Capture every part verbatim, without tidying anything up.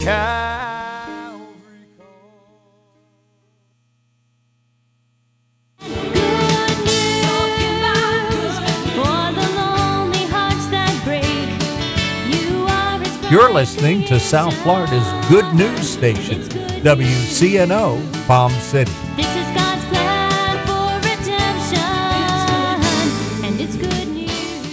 Calvary call. You're listening to South Florida's Good News Station, W C N O, Palm City. This is God's plan for redemption, and it's good news.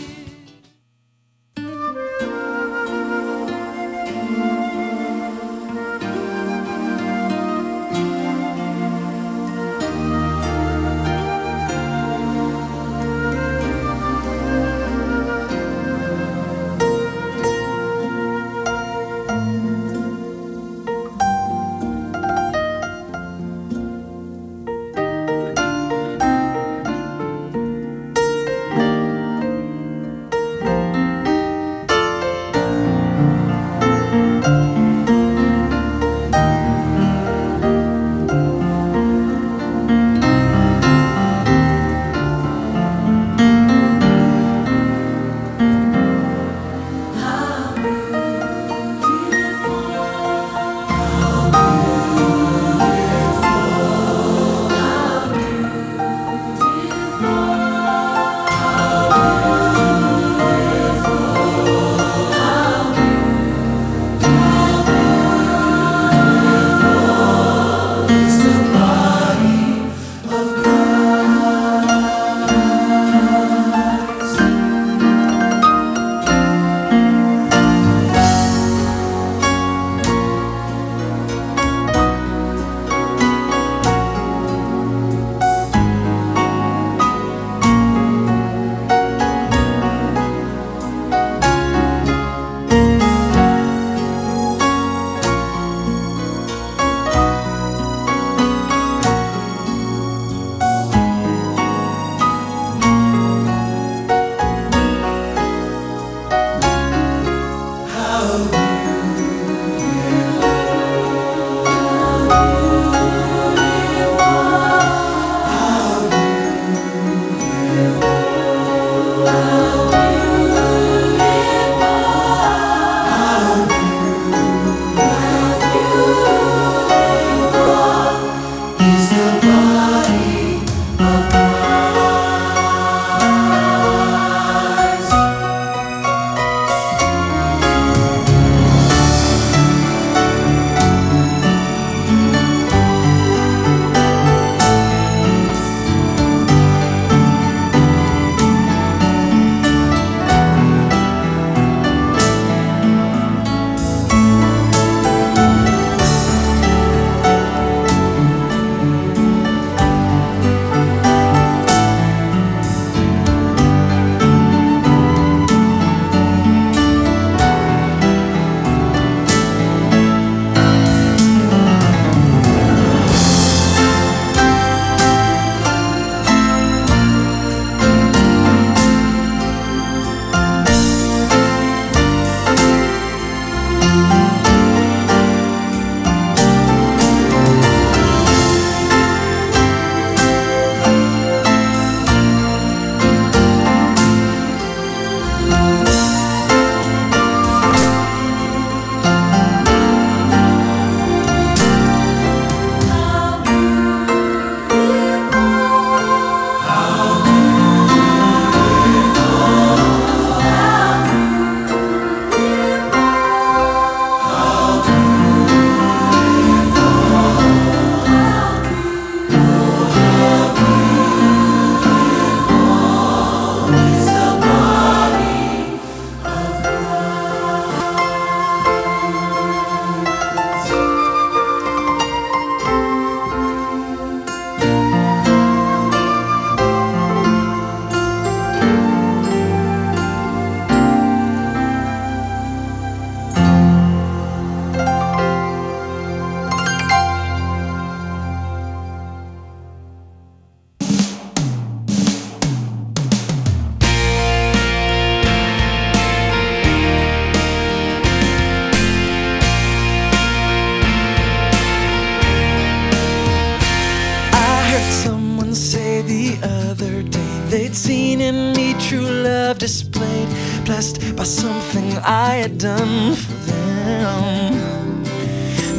They'd seen in me true love displayed, blessed by something I had done for them.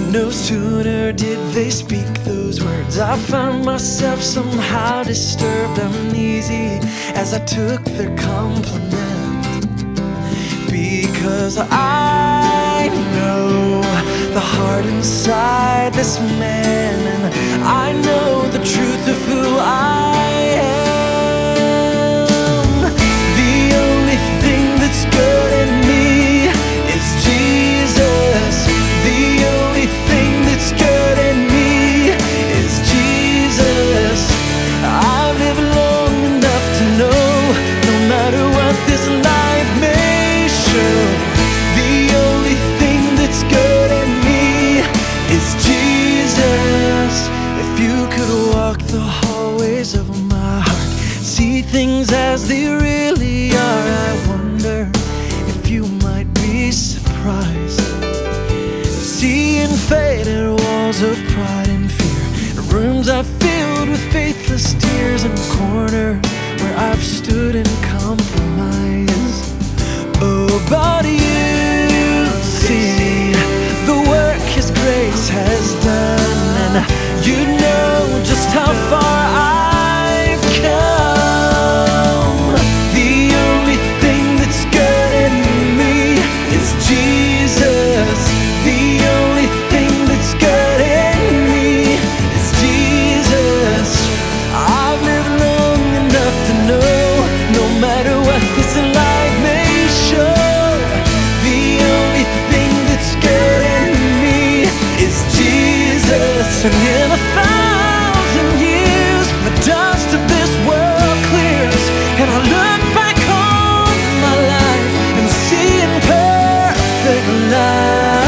No sooner did they speak those words, I found myself somehow disturbed, uneasy as I took their compliment. Because I know the heart inside this man, and I know the truth of who I am. The only thing that's good in me is Jesus. The only thing that's good in me is Jesus. I've lived long enough to know, no matter what this life may show, the only thing that's good in me is Jesus. If you could walk the hallways of my heart, see things as they really are, I wonder if you might be surprised. Seeing faded walls of pride and fear, rooms I've filled with faithless tears, and corners where I've stood in compromise. Oh, but you see the work His grace has done, and you know just how far I've come. The only thing that's good in me is Jesus. The only thing that's good in me is Jesus. I've lived long enough to know, no matter what this life may show, the only thing that's good in me is Jesus. And in a thousand years, the dust of this world clears, and I look back on my life and see in perfect light.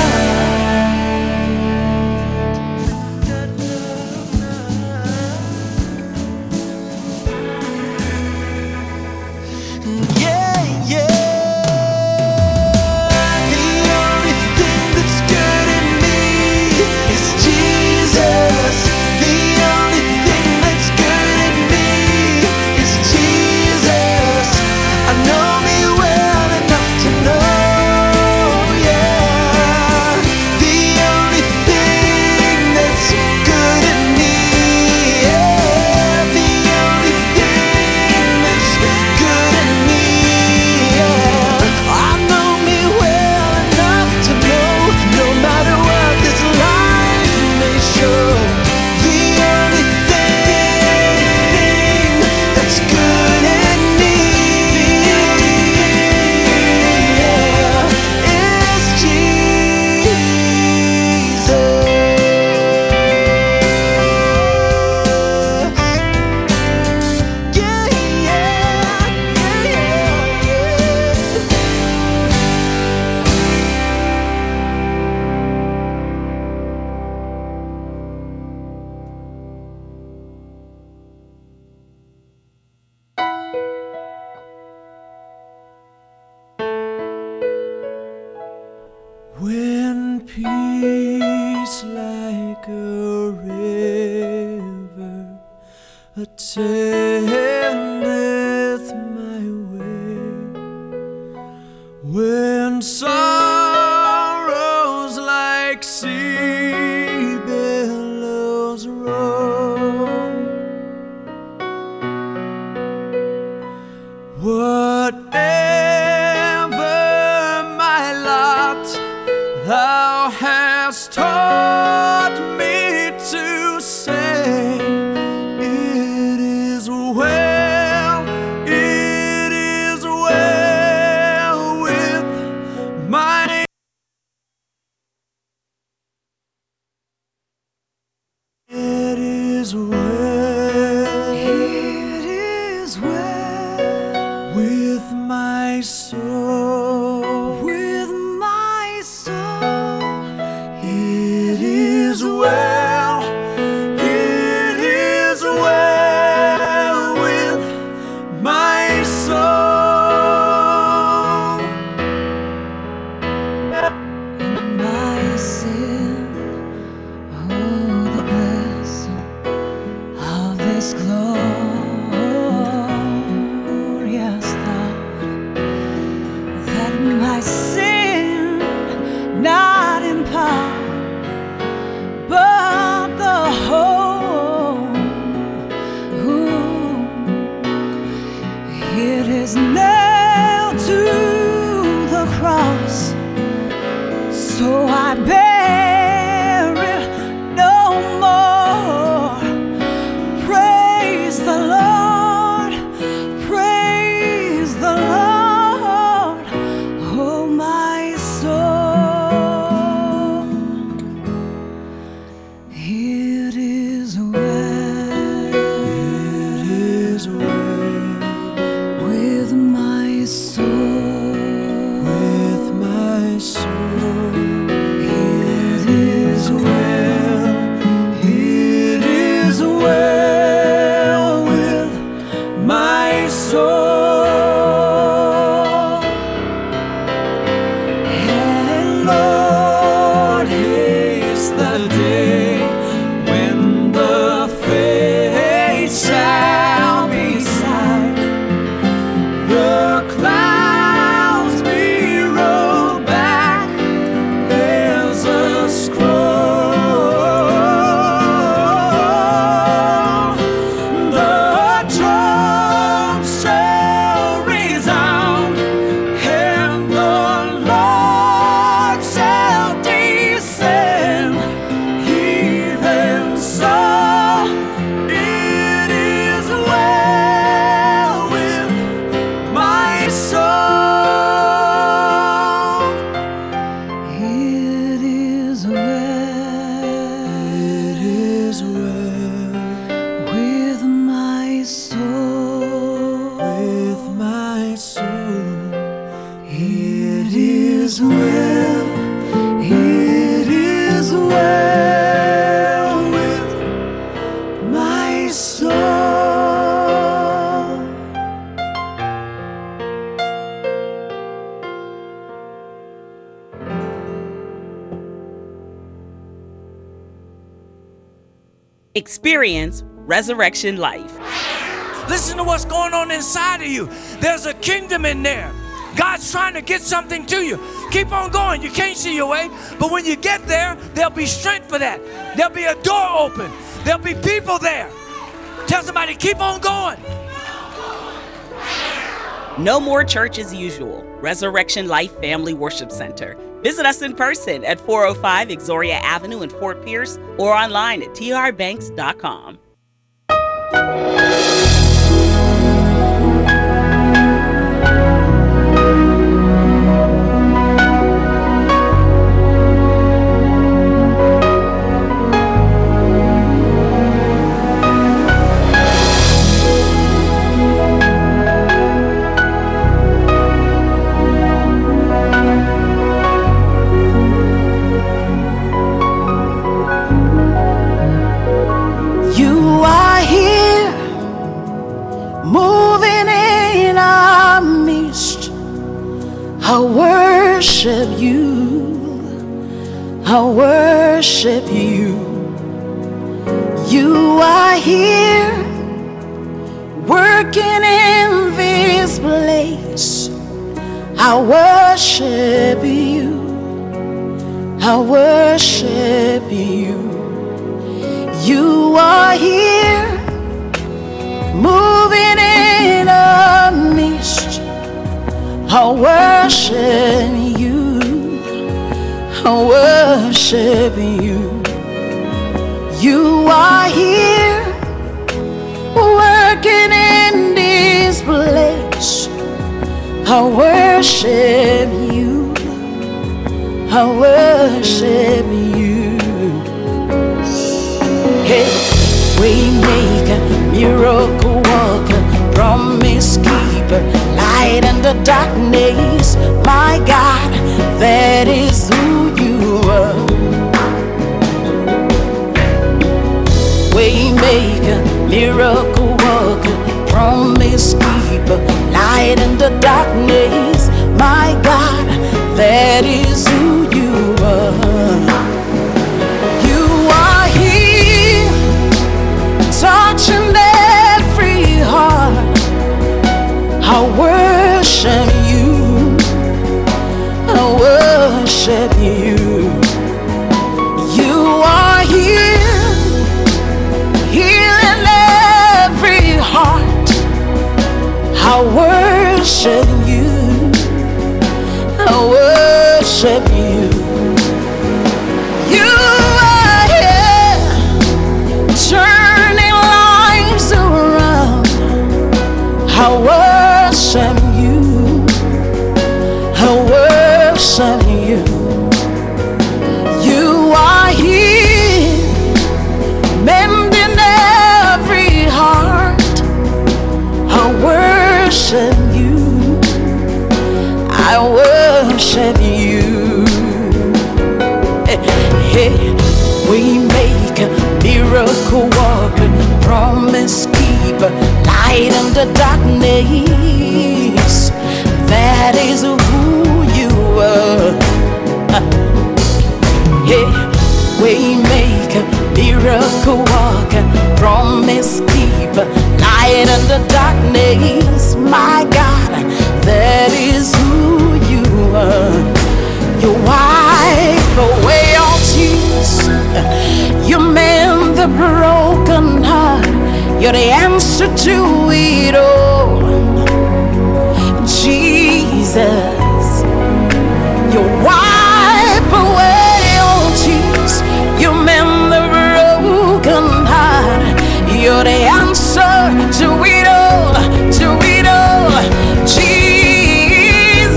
Yeah, yeah. The only thing that's good in me is Jesus. The only thing that's good in me is Jesus. I know me well enough to know, yeah. The only thing that's good in me, yeah. The only thing that's good in me, yeah. I know me well enough to know, no matter what this life may show, the only thing that's good in me, yeah, is Jesus. Yeah, yeah, yeah, yeah. When peace like a river attendeth my way, when sorrows like sea billows roll, whatever my lot, Thou hast taught me to say, it is well, it is well with my it is well, it is well with my soul, with my soul. It is well, it is well with my soul. In my sin, oh, the blessing of this glorious thought bear it no more. Praise the Lord, praise the Lord, oh my soul. It is well, it is well with my soul, with my soul. It is well, it is well with my soul. And Lord, haste the day when the faith shall be sight, the clouds be rolled back, there's a scroll, the drums shall resound, and the Lord shall descend. Even so, it is well with my soul. It is well, it is well with my soul, with my soul. It is well, it is well with my soul. Experience Resurrection Life. Listen to what's going on inside of you. There's a kingdom in there. God's trying to get something to you. Keep on going. You can't see your way, but when you get there, there'll be strength for that. There'll be a door open. There'll be people there. Tell somebody, keep on going. No more church as usual. Resurrection Life Family Worship Center. Visit us in person at four oh five Exoria Avenue in Fort Pierce or online at t r banks dot com. You are here, moving in our midst. I worship you, I worship you. You are here, working in this place. I worship you, I worship you. You are here, moving in our midst. I worship you, I worship you. You are here, working in this place. I worship you, I worship you. Hey, Waymaker, miracle worker, promise keeper, light in the darkness. My God, that is who you are. Waymaker, miracle worker, promise keeper, light in the darkness. My God, that is who you are. You are here, touching every heart. I worship you, I worship you. You are here, healing every heart. I worship you, I worship you. We make a miracle worker, promise keeper, light in the darkness. That is who you are. Yeah, we make a miracle worker, promise keeper, light in the darkness. My God, that is who you are. You wipe away all tears. You mend the broken heart. You're the answer to it all. Jesus, you wipe away all tears. You mend the broken heart. You're the answer to it all, to it all. Jesus,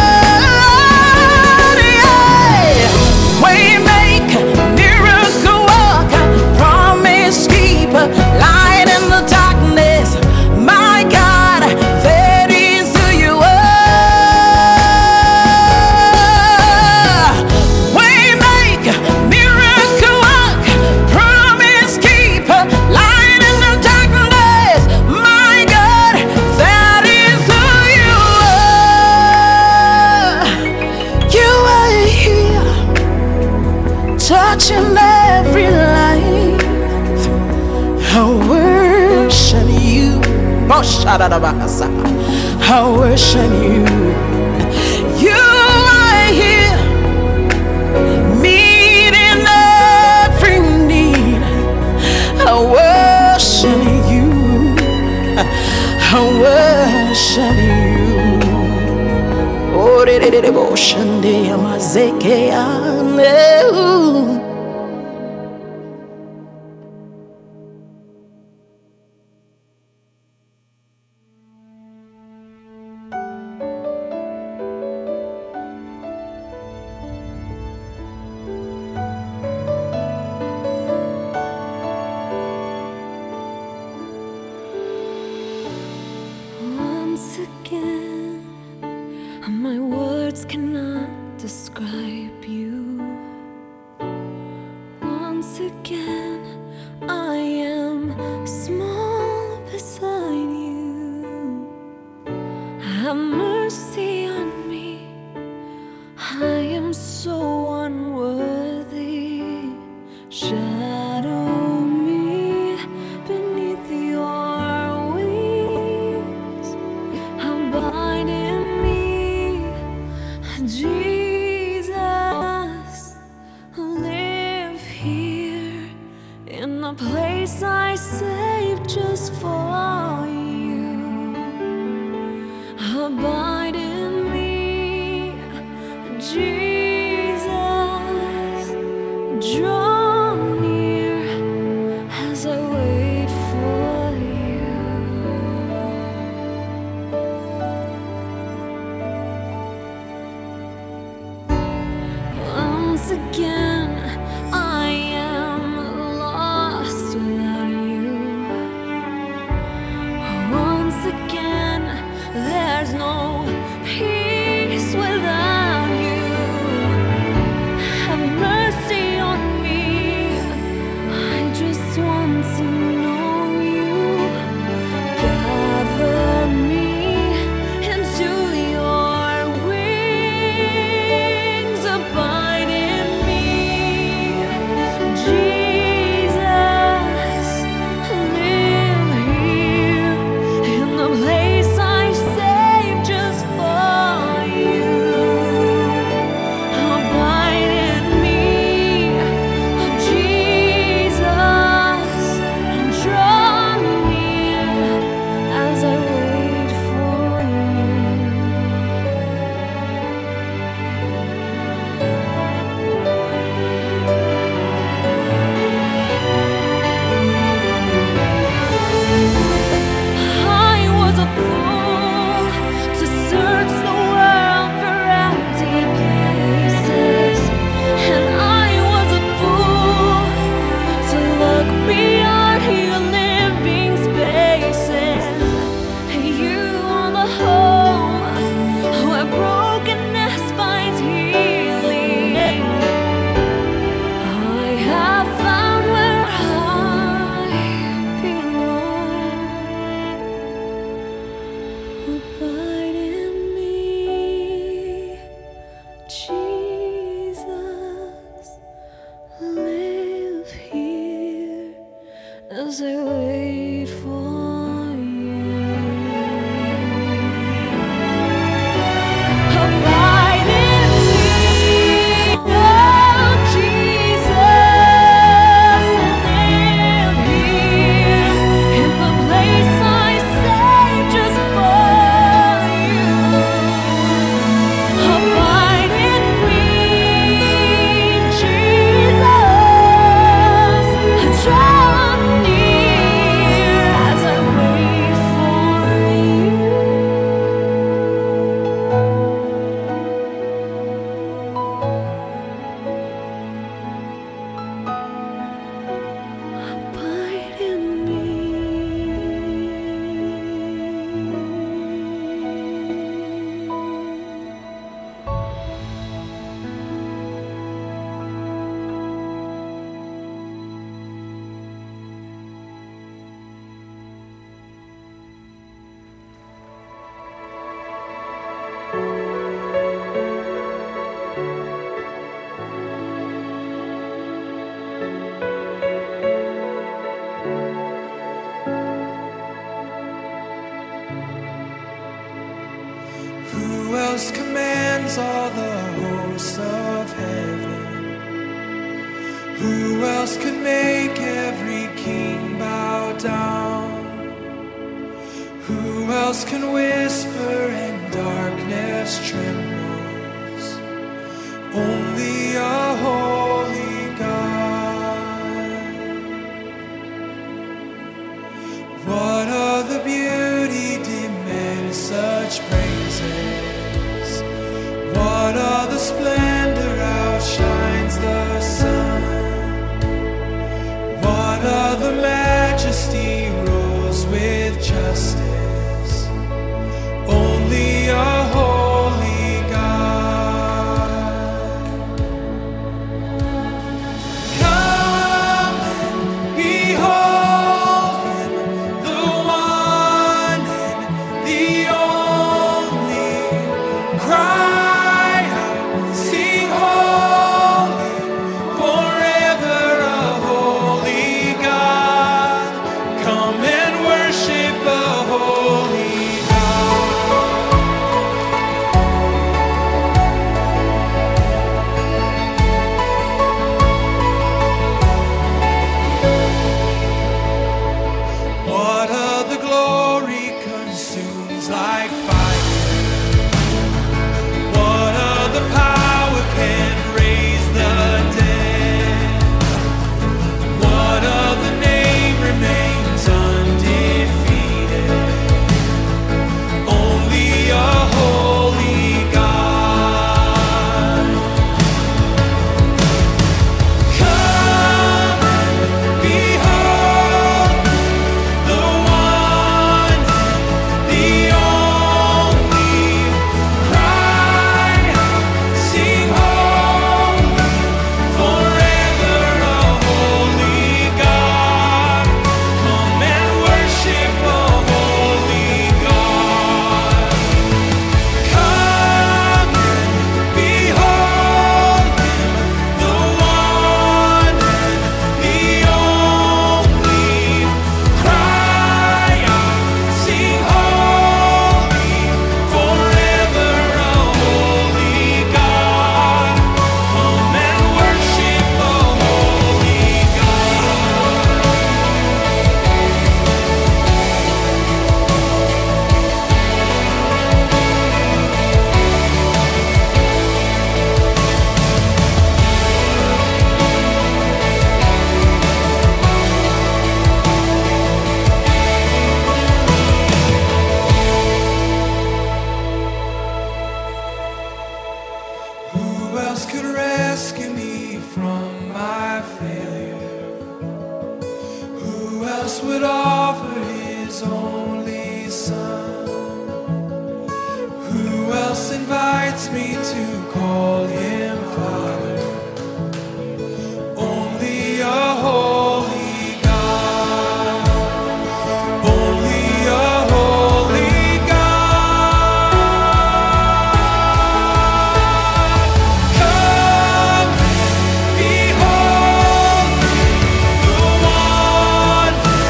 yeah. We make miracle worker, promise keeper, light in the darkness. My God, that is who you are. We make miracle worker, promise keeper, light in the darkness. My God, that is who you are. You are here, touching every life. I worship you. Oh, shadadabakasa. I worship you. You are here, meeting every need. I worship you. I worship you. Oh, de de de de bo shande amazeke ane. Once again, my words cannot describe you. Once again, I am small beside you. Have mercy on me, I am so unworthy. Shadow me beneath your wings. Abide in me, Jesus. Live here in the place I saved just for you. Abide in me, Jesus. Draw near as I wait for you. Once again, I am lost without you. Once again, there's no as I wait for you. Abide in me, oh Jesus, and live here in the place I saved just for you. Abide in me, Jesus, and draw near as I wait for you. Abide in me. Who else commands all the hosts of heaven? Who else could make every king bow down? Who else can whisper and darkness trembles? Only a holy God. What other beauty demands such praises? What other splendor outshines the sun? What other majesty rules with justice? Only a holy God. Come and behold Him, the one and the only. Cry out, sing holy, forever a holy God. Come and worship a holy God. What other glory consumes like fire? What other power can raise the dead? What other name remains undefeated? Only a holy God. Come and behold the one, the only. Cry out, sing holy, forever a holy God. Come and worship a holy God. Come and behold Him, the one and the only. Cry out, sing holy, forever a holy God. Come and worship a holy God. Who else could rescue me from my failure? Who else would offer His only Son? Who else invites me to call Him Father? Only a holy God. Only a holy God. Come and behold the one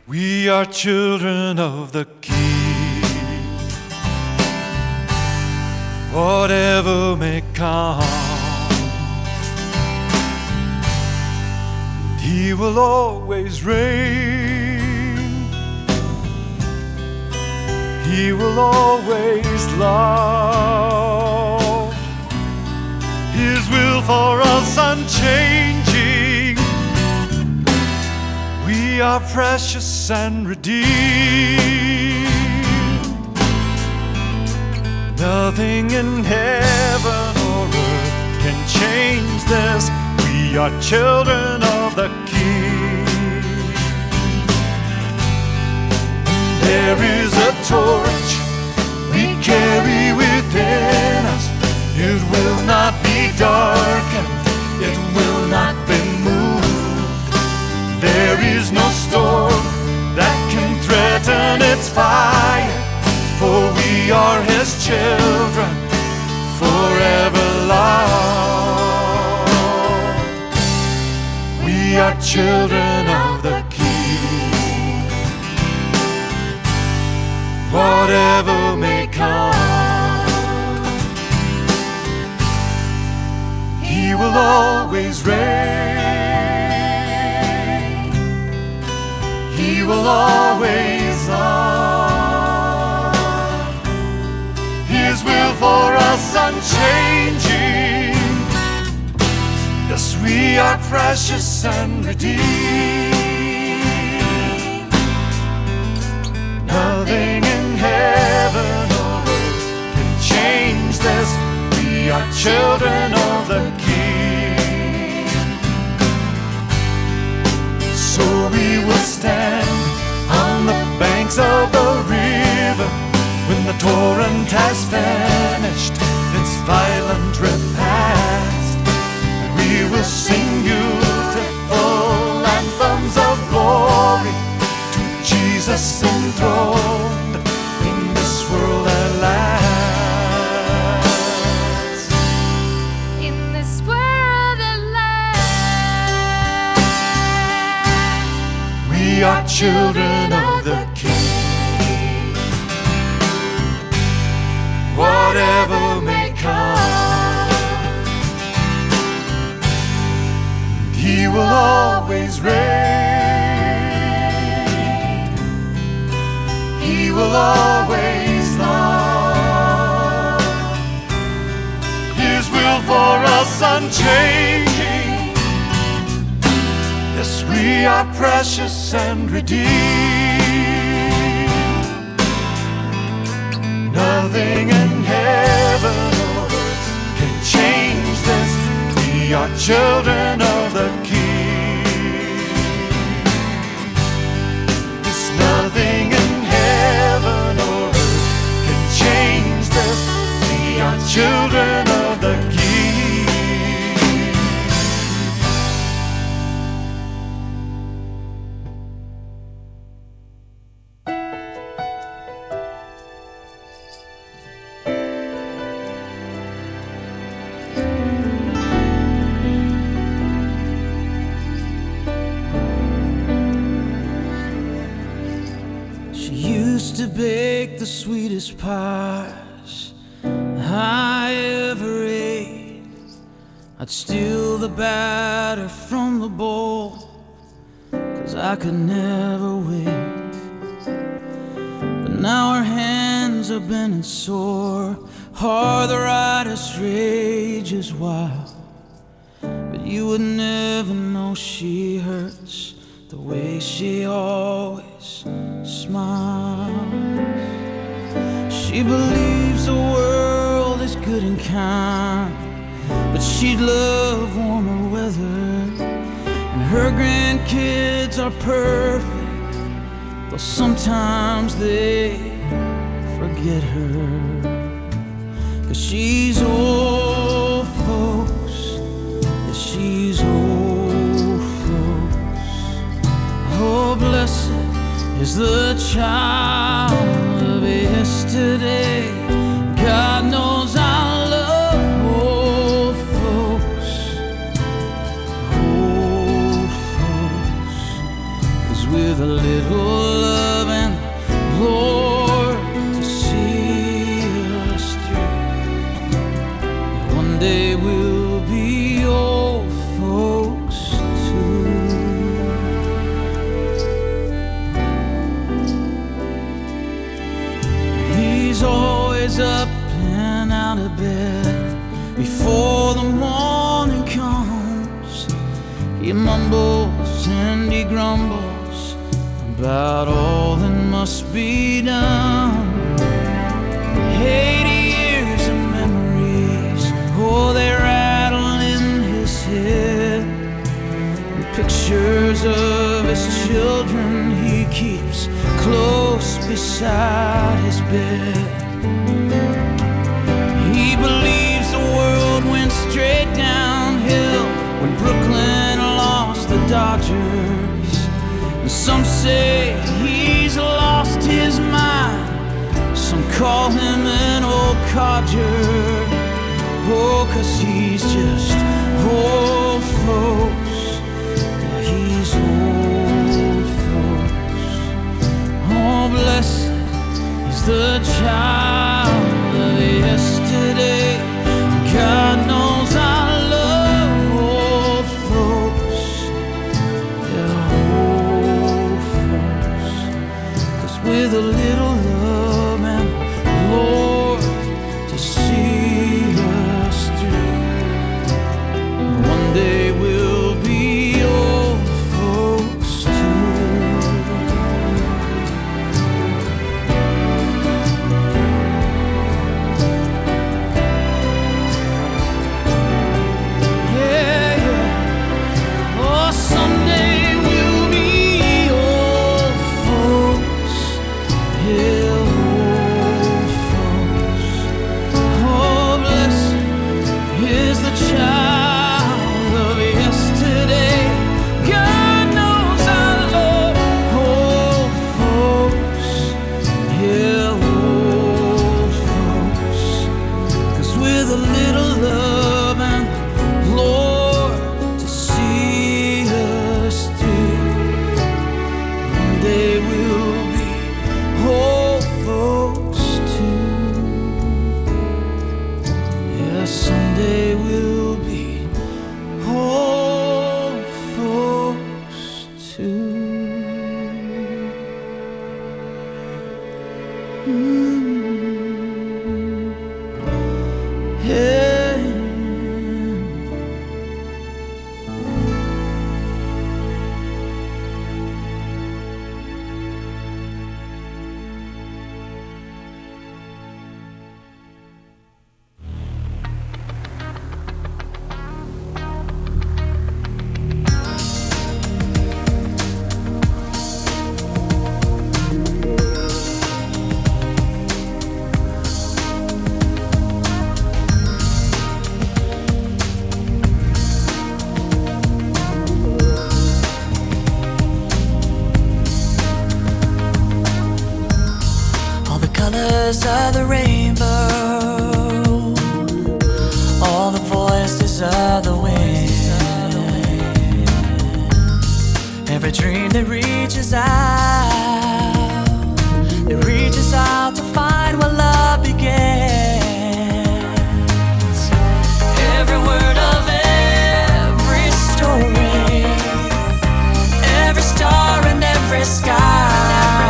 We are children of the King. Whatever may come, He will always reign. He will always love. His will for us unchanging. We are precious and redeemed. Nothing in heaven or earth can change this. We are children of the King. There is a torch we carry within us. It will not be darkened. It will not be moved. There is no storm that can threaten its fire, for we are His children, forever loved. We are children of the King. Whatever may come, He will always reign. He will always love. His will for us unchanging. Yes, we are precious and redeemed. Nothing in heaven or earth can change this. We are children of the King. So we will stand on the banks of the river when the torrent has finished its violent repast, and we will sing beautiful anthems of glory to Jesus enthroned in this world at last. In this world at last, We are children of the King. Whatever may come, He will always reign. He will always love. His will for us unchanging. Yes, we are precious and redeemed. Nothing in heaven or earth can change this. We are children of the King. There's nothing in heaven or earth can change this. We are children of the King. She used to bake the sweetest pies I ever ate. I'd steal the batter from the bowl, 'cause I could never wait. But now her hands are bent and sore, arthritis rages wild. But you would never know she hurts the way she always smiles. She believes the world is good and kind, but she'd love warmer weather. And her grandkids are perfect, though sometimes they forget her. 'Cause she's old folks, yeah, she's old folks. Oh, blessed is the child of yesterday. God knows I love old folks, old folks. 'Cause with a little out of bed before the morning comes. He mumbles and he grumbles about all that must be done. Eighty years of memories, oh, they rattle in his head. And pictures of his children he keeps close beside his bed. He believes the world went straight downhill when Brooklyn lost the Dodgers. And some say he's lost his mind, some call him an old codger. Oh, 'cause he's just old folks. Yeah, he's old folks. Oh, blessed is the child of yesterday. God knows I love old folks. Yeah, old folks. 'Cause with a little love and Lord to see us through, one day we'll be old folks too. Yeah, yeah. Oh, someday we'll be old folks. Yeah, old folks. Oh, blessed is the child of yesterday. God knows I love old folks. Yeah, old folks. 'Cause with a little love and Lord to see us through, one day we'll be old folks too. Yeah, someday we'll be old folks too. Mm. Yeah. All the colors of the rainbow, all the voices of the wind, every dream that reaches out, that reaches out to find where love begins. Every word of every story, every star and every sky,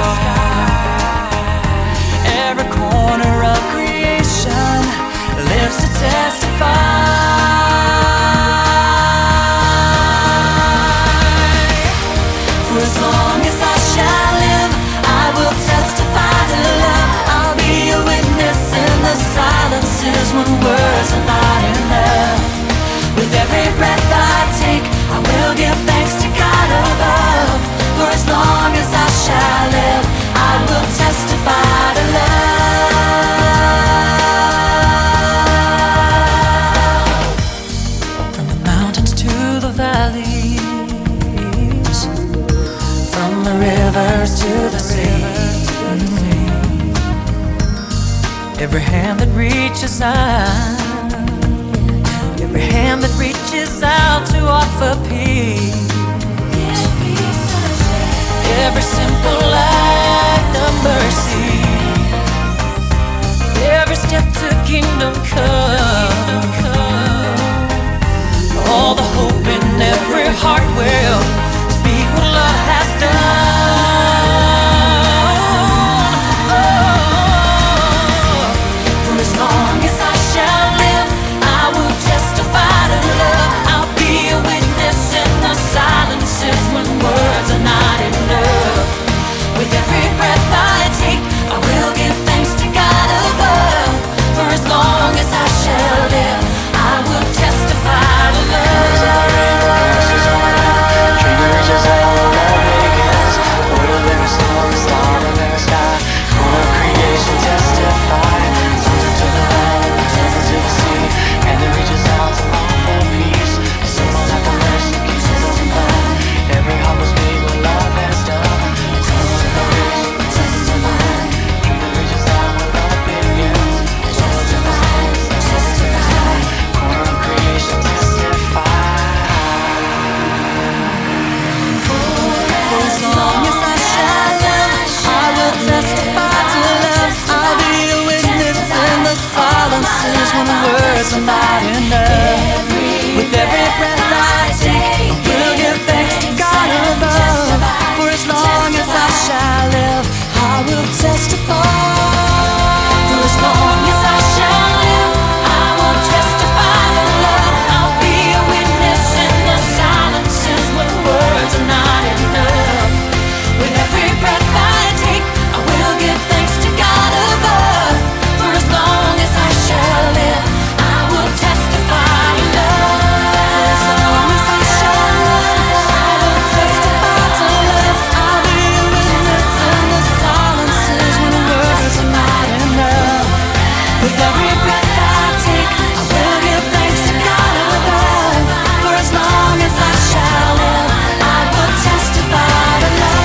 every corner of creation lives to testify. For as long as I shall live, I will testify to love. I'll be a witness in the silences when words are not enough. With every breath I take, I will give thanks to God above. For as long as I shall live, I will testify to love. From the mountains to the valleys, from the rivers to the sea, every hand that reaches out, every hand that reaches out to offer peace, every simple act of mercy, every step to kingdom come, all the hope in every heart will speak what love has done. Oh, for as long as I shall not enough. With every breath I take, I will give thanks to God above. For as long as I shall live, I will testify. For as long as I shall live, I will testify the love. I'll be a witness in the silences when words are not enough. With every breath I take, I will give thanks to God above. For as long as I shall live, I will testify love. For as long as I shall live, I will testify to love. I'll be a witness in the silences when words are not enough. With every breath I take, I will give thanks to God above. For as long as I shall live, I will testify to love.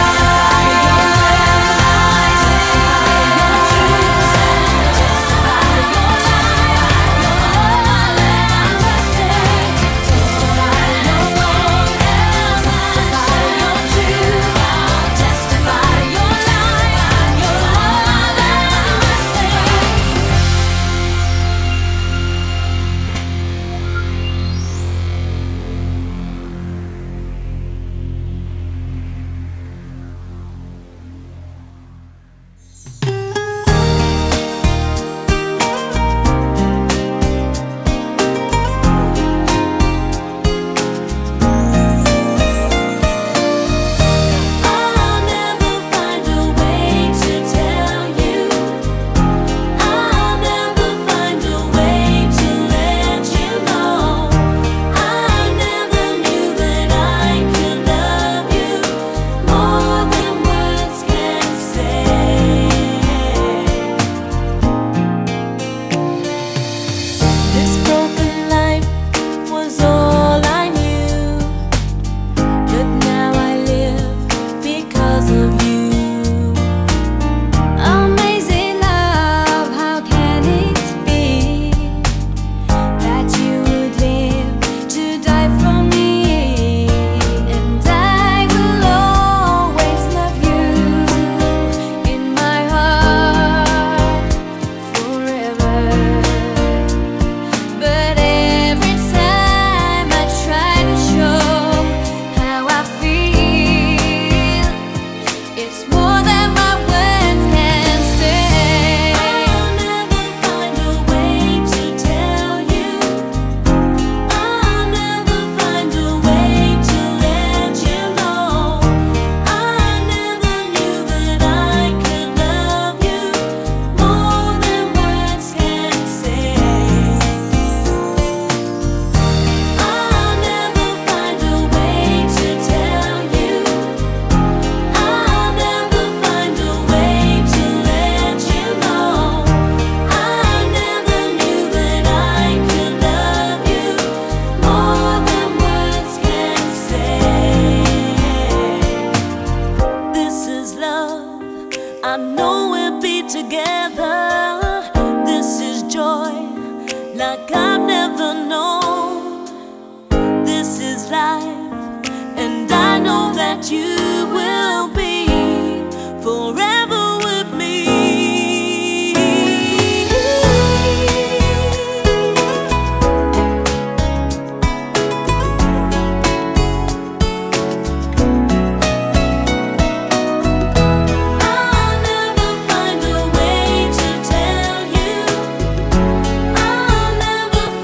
Never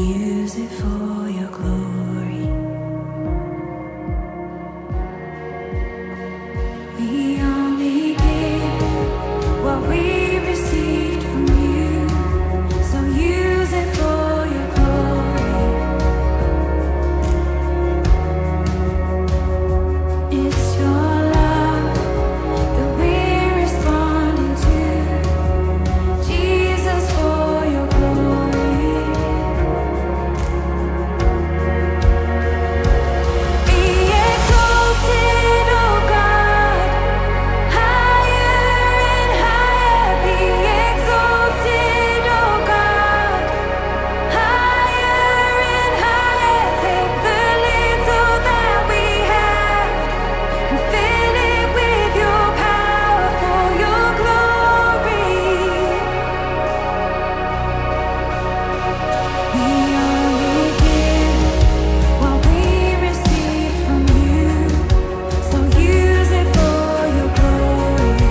use it for your glory. We only give what we received from you, so use it for your glory. It's your love that we're responding to, Jesus, for your glory. Be exalted, O God, higher and higher. Be exalted, O God, higher and higher. Take the little that we have and fill it with your power for your glory. We only give what we receive from you, so use it for your glory.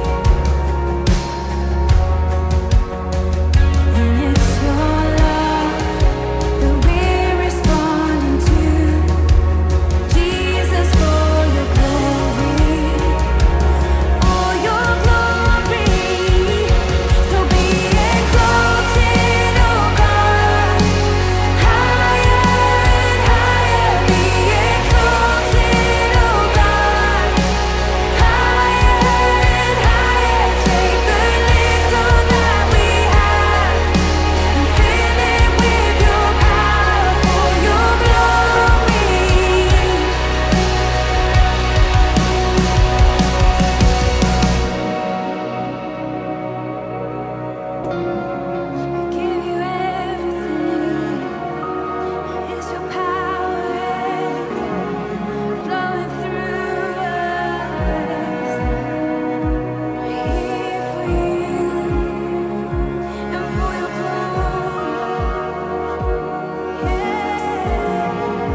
And it's your love that we're responding to, Jesus, for your glory, for your glory. So be exalted, O God, higher and higher. Be exalted, O God, higher and higher. Take the little that we have and fill it with your power for your glory. We give you everything. It's your power flowing through us. We're here for you and for your glory. Yeah.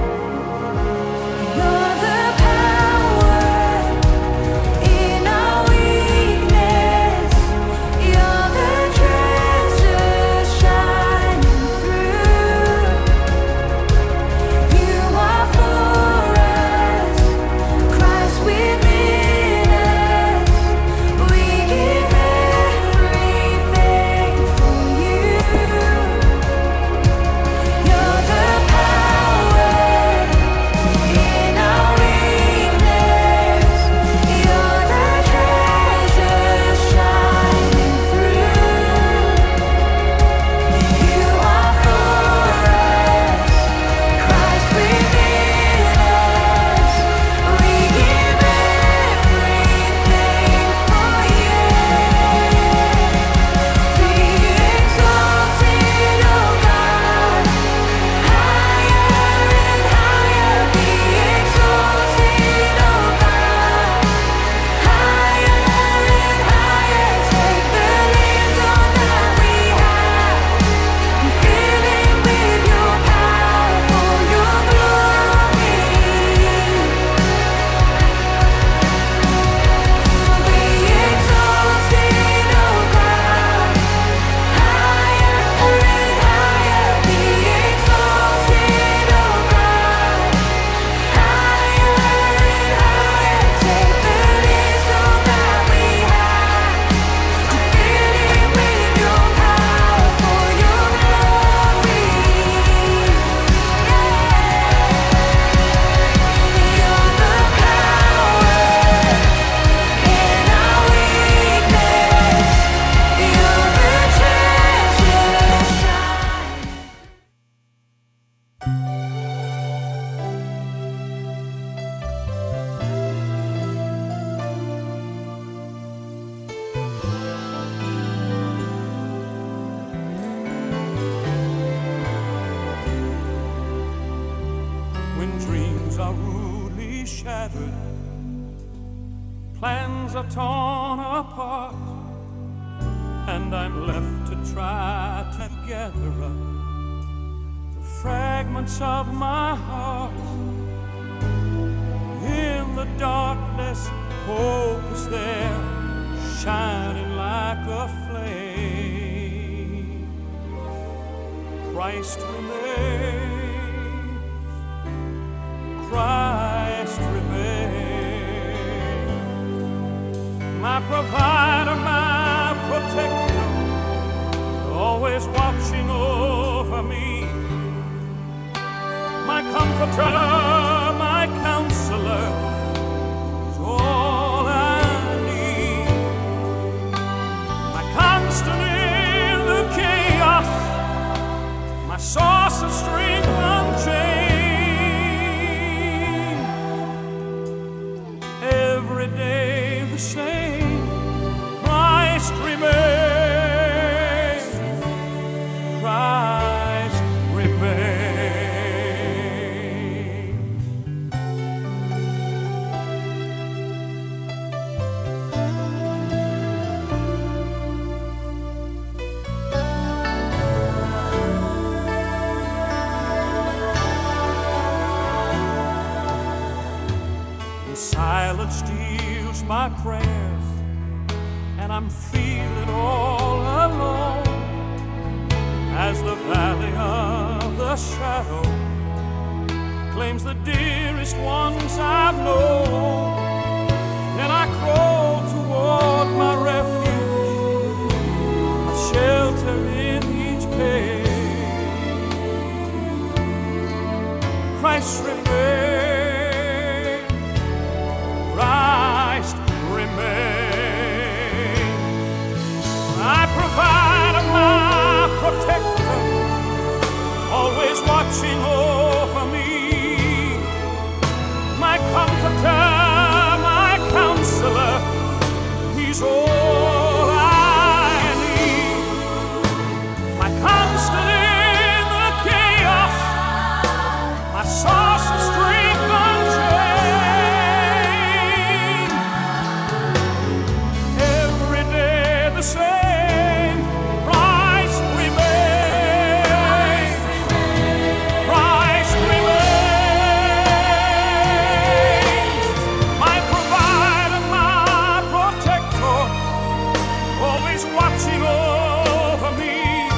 You're the power in our weakness. You're the treasure shining through. You are for us, Christ within us. We give everything for you. You're the power in our weakness. You're the treasure shining through. You are for us, Christ within us. We give everything for you. To be exalted, O God, higher and higher. Be exalted, O God, higher and higher. Take the little that we have and fill it with your power for your glory. So be exalted, O God, higher and higher. Be exalted, O God, higher and higher. Take the little that we have and fill it with your power for your glory. You're the power in our weakness. You're the treasure shining. When dreams are rudely shattered, plans are torn apart, and I'm left to try to gather up the fragments of my heart. In the darkness, hope is there, shining like a flame. Christ remains. Christ remains. My provider, my protector, always watching over me. My comforter, my counselor, is all I need. My constant in the chaos, my source of strength unchained. Every day the same, Christ remains. Christ remains. Silence steals my prayers, and I'm feeling all alone. As the valley of the shadow claims the dearest ones I've known, then I crawl toward my refuge, my shelter in each pain. Christ remains. Christ remains. My provider, my protector, always watching over me. My comforter, my counselor, he's all I need. My constant in the chaos, my source of strength unchained. Every day the same, Christ remains. Christ remains. My provider, my protector, always watching over me.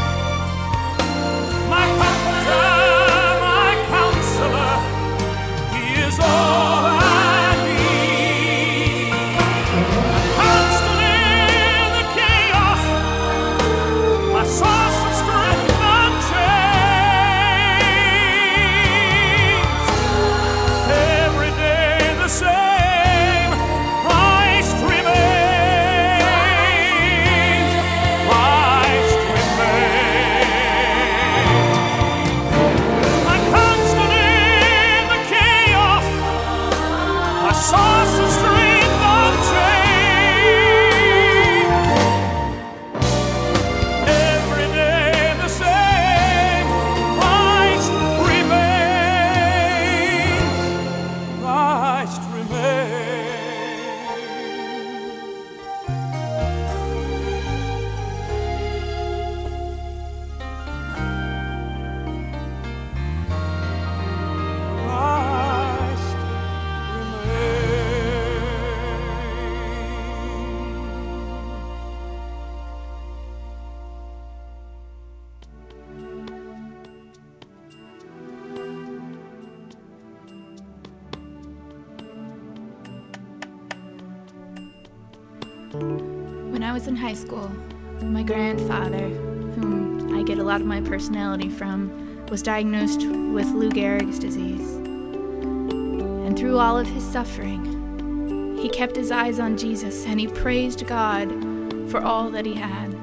My comforter, my counselor, he is all I need. Constant in the chaos, my source of strength unchanged. Every day the same, Christ remains. Christ remains. My constant in the chaos, my source of strength unchanged. Every day the same, Christ remains. Christ remains. Christ When I was in high school, my grandfather, whom I get a lot of my personality from, was diagnosed with Lou Gehrig's disease. And through all of his suffering, he kept his eyes on Jesus and he praised God for all that he had.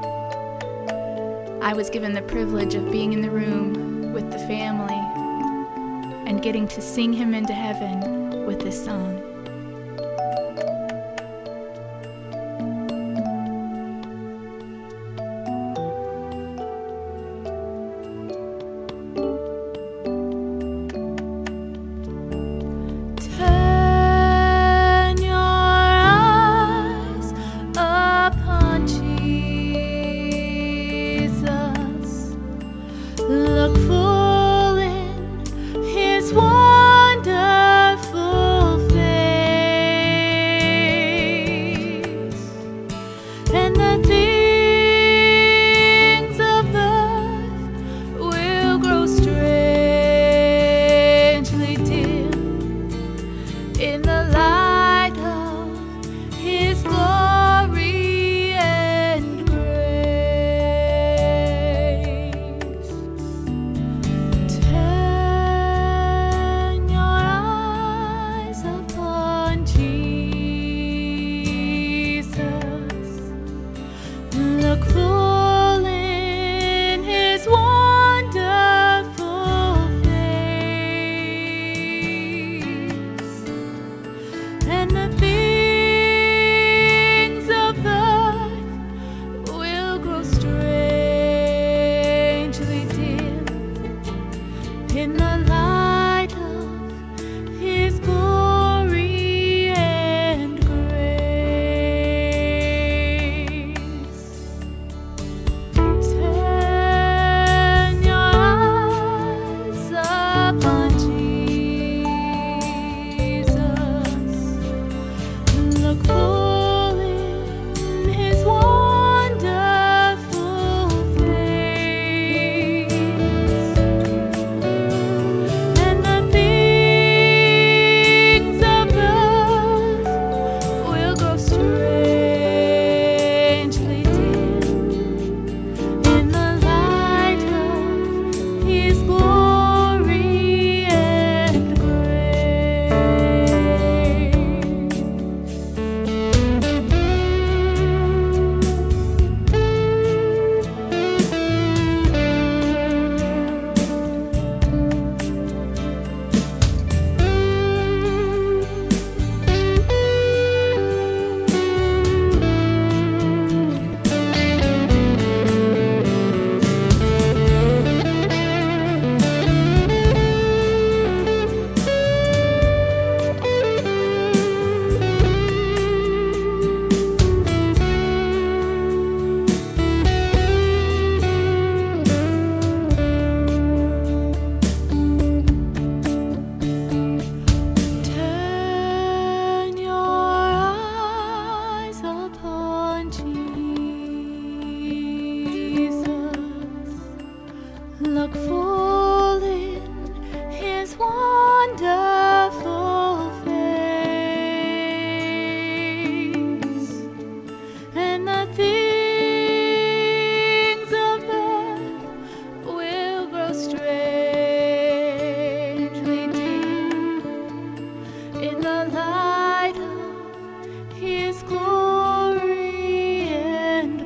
I was given the privilege of being in the room with the family and getting to sing him into heaven with this song. Turn your eyes upon Jesus. Look full in his wonderful face. in the light of His glory and grace. Turn your eyes upon Jesus. Look full in His wonderful face, and the things of earth will grow strangely dim in the light of His glory and turn your eyes upon Jesus. Look full in His wonderful face, and the things of earth will grow strangely dim in the light of His glory and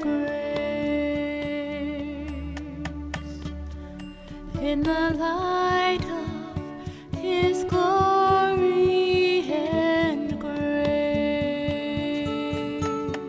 grace. In the light of His glory and grace.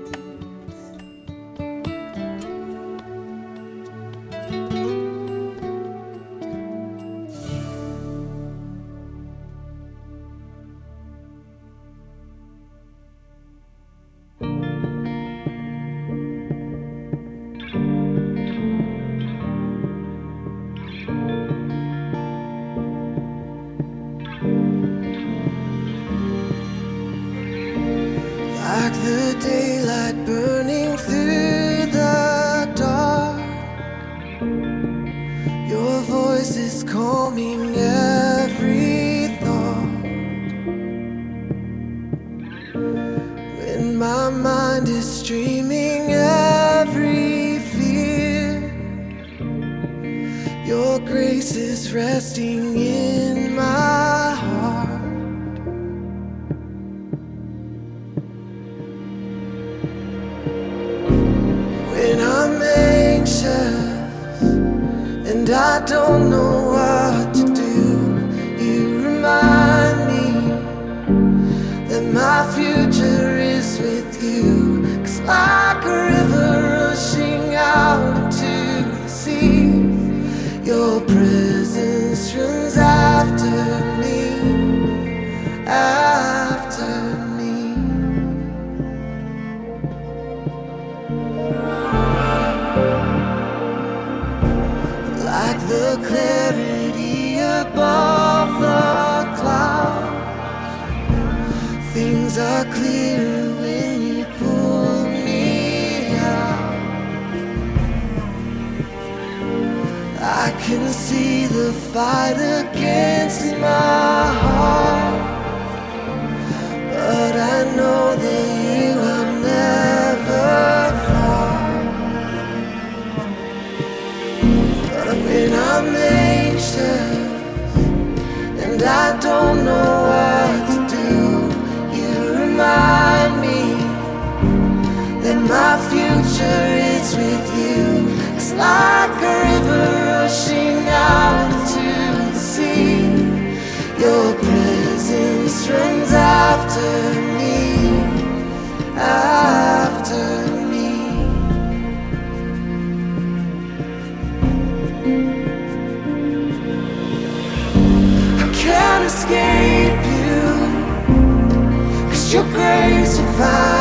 Like the daylight burning through the dark, your voice is calming every thought. When my mind is streaming every fear, your grace is resting in my heart. When I'm anxious and I don't know what to do, you remind me that my future is with you. 'Cause like a river rushing out into the sea, your presence runs after me, after me. Like the clarity above the clouds, things are clearer when you pull me out. I can see the fight against my heart, but I know that you have never fought. But when I'm anxious and I don't know what to do, you remind me that my future is with you. It's like a river rushing out into the sea, your presence runs after me, after me. find